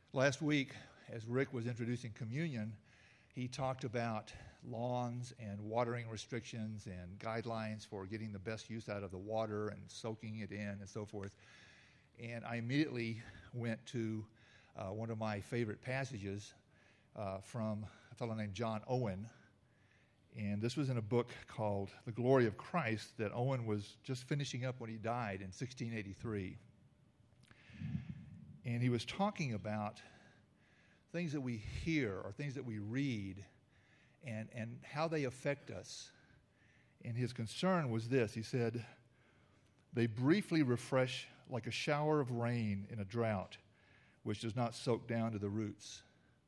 Last week, as Rick was introducing communion, he talked about lawns and watering restrictions and guidelines for getting the best use out of the water and soaking it in and so forth. And I immediately went to one of my favorite passages from a fellow named John Owen. And this was in a book called The Glory of Christ that Owen was just finishing up when he died in 1683. And he was talking about things that we hear or things that we read and how they affect us. And his concern was this. He said, they briefly refresh like a shower of rain in a drought, which does not soak down to the roots.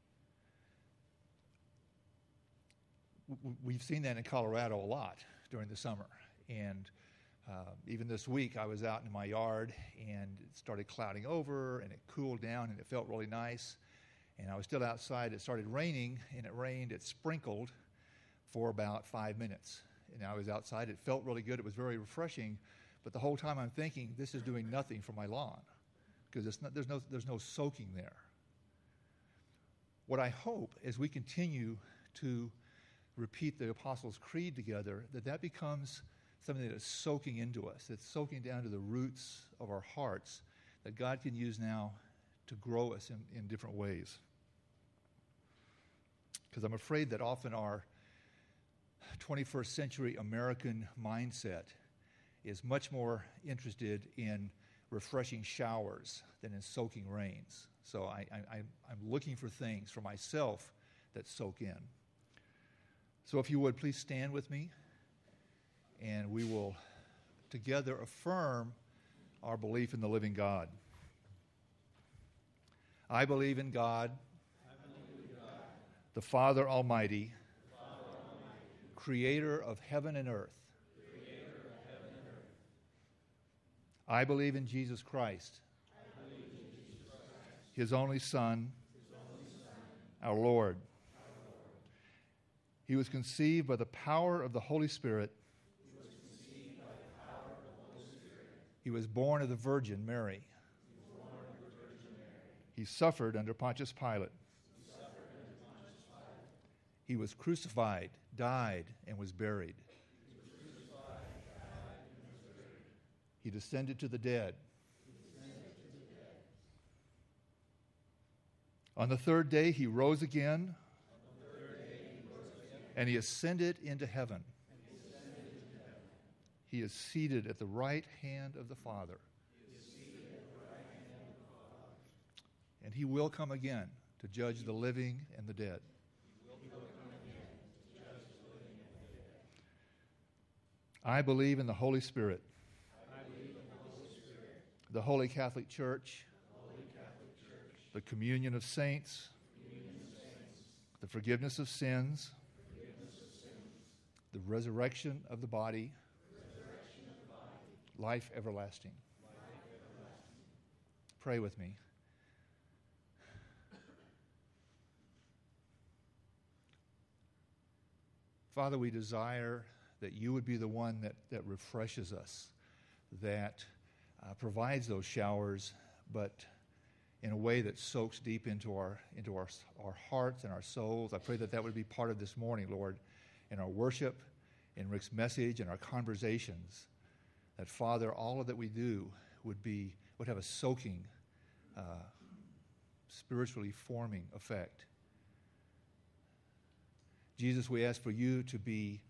We've seen that in Colorado a lot during the summer. And even this week, I was out in my yard, and it started clouding over, and it cooled down, and it felt really nice. And I was still outside. It started raining, and it rained. It sprinkled for about 5 minutes. And I was outside. It felt really good. It was very refreshing. But the whole time I'm thinking, this is doing nothing for my lawn because there's no soaking there. What I hope as we continue to repeat the Apostles' Creed together, that becomes something that is soaking into us, that's soaking down to the roots of our hearts, that God can use now to grow us in different ways. Because I'm afraid that often our 21st century American mindset is much more interested in refreshing showers than in soaking rains. So I'm looking for things for myself that soak in. So if you would, please stand with me, and we will together affirm our belief in the living God. I believe in God, the Father Almighty, creator of heaven and earth. I believe in Jesus Christ, his only Son, our Lord. He was conceived by the power of the Holy Spirit. He was born of the Virgin Mary. He suffered under Pontius Pilate. He was crucified, died, and was buried. He descended to the dead. On the third day, he rose again, and he ascended into heaven. He is seated at the right hand of the Father. And he will come again to judge the living and the dead. I believe in the Holy Spirit, the Holy Catholic Church, the communion of saints, the forgiveness of sins, the resurrection of the body, life everlasting. Pray with me. Father, we desire that you would be the one that refreshes us, that provides those showers, but in a way that soaks deep into our hearts and our souls. I pray that would be part of this morning, Lord, in our worship, in Rick's message, in our conversations. That, Father, all of that we do would have a soaking, spiritually forming effect. Jesus, we ask for you to be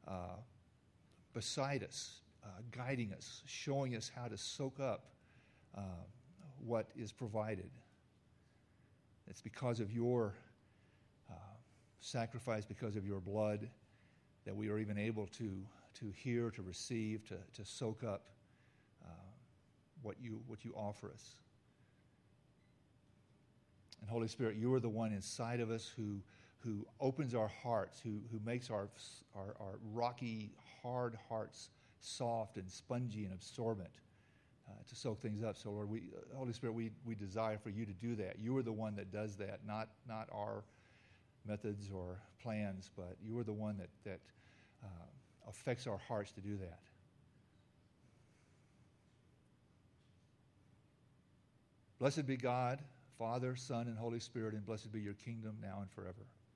beside us, guiding us, showing us how to soak up what is provided. It's because of your sacrifice, because of your blood, that we are even able to hear, to receive, to soak up what you offer us. And Holy Spirit, you are the one inside of us who opens our hearts, who makes our rocky, hard hearts soft and spongy and absorbent to soak things up. So, Lord, Holy Spirit, we desire for you to do that. You are the one that does that, not our methods or plans, but you are the one that affects our hearts to do that. Blessed be God, Father, Son, and Holy Spirit, and blessed be your kingdom now and forever.